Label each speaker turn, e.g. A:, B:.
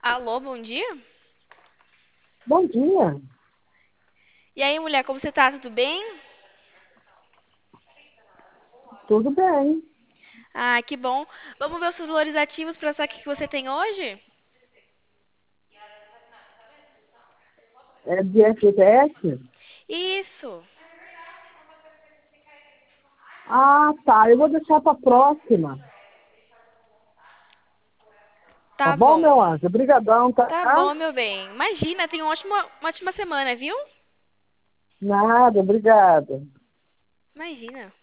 A: Alô, bom dia?
B: Bom dia,
A: E aí, mulher, como você tá? Tudo bem?
B: tudo bem?
A: Ah, que bom. Vamos ver os seus valores ativos para saber o que você tem hoje?
B: É de FGTS?
A: Isso.
B: Ah, tá. Eu vou deixar para a próxima. Tá
A: Tá
B: bom,
A: bom.
B: meu anjo? Obrigadão, tá?
A: Tá bom, meu bem. Imagina, tenha uma ótima semana, viu?
B: Nada, obrigada.
A: Imagina.